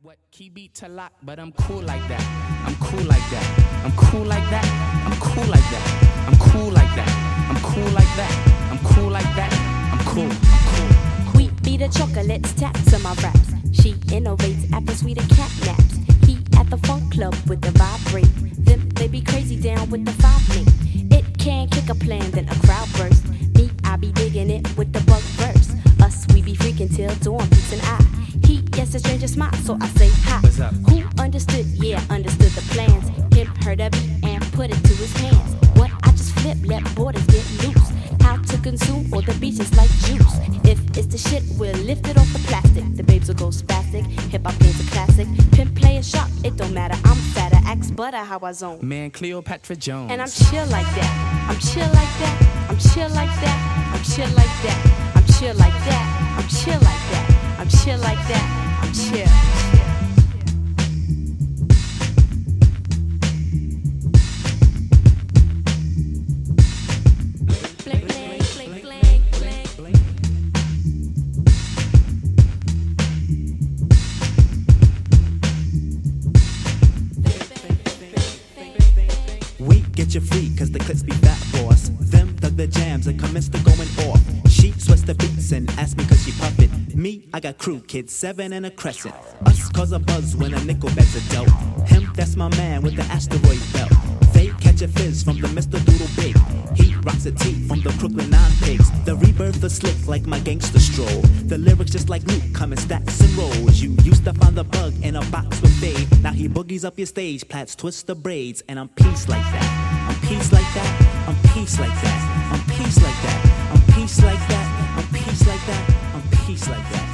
What key beat to lock, but I'm cool like that. I'm cool like that. I'm cool like that. I'm cool like that. I'm cool like that. I'm cool like that. I'm cool like that. I'm cool. I'm cool. Wheat beat the chocolates, taps on my raps. She innovates after sweeter cat naps. He at the funk club with the vibrate. Them they be crazy down with the 5 link. It can kick a plan, then a crowd burst. Me, I be digging it with the bug verse. Us, we be freaking till dawn, peace and I. He gets a stranger smile, so I say hi. What's up? Who understood? Yeah, understood the plans. Him heard of it and put it to his hands. What I just flip, let borders get loose. How to consume all the beaches like juice. If it's the shit, we'll lift it off the plastic. The babes will go spastic. Hip hop game's a classic. Pimp play a shot, it don't matter. I'm fatter, axe butter, how I zone. Man, Cleopatra Jones. And I'm chill like that. I'm chill like that. I'm chill like that. I'm chill like that. I'm chill like that. I'm chill like that. I'm chill like that. I'm chill. We get you free, cause the clips be fat boss. Them dug the jams and commenced to going off. She sweats the beats and asks me cause she puppet. Me, I got crew kids, 7 and a crescent. Us cause a buzz when a nickel bag's a dope. Him, that's my man with the asteroid belt. They catch a fizz from the Mr. Doodle Big. He rocks a tee from the Crooklyn 9 pigs. The rebirth is slick like my gangster stroll. The lyrics just like Luke come in stacks and rolls. You used to find the bug in a box with Dave. Now he boogies up your stage, plats twist the braids. And I'm peace like that. I'm peace like that. I'm peace like that. I'm peace like that. I'm peace like that. I'm peace like that. I'm peace like that.